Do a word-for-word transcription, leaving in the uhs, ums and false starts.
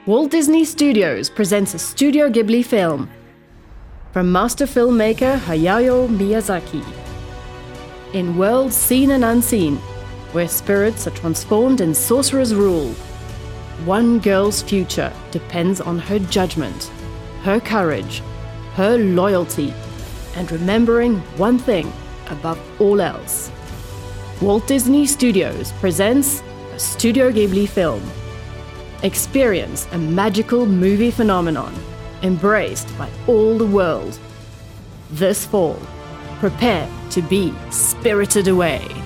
Walt Disney Studios presents a Studio Ghibli film from master filmmaker Hayao Miyazaki. In worlds seen and unseen, where spirits are transformed in sorcerer's rule, one girl's future depends on her judgment, her courage, her loyalty, and remembering one thing above all else. Walt Disney Studios presents a Studio Ghibli film. Experience a magical movie phenomenon embraced by all the world. This fall, prepare to be spirited away.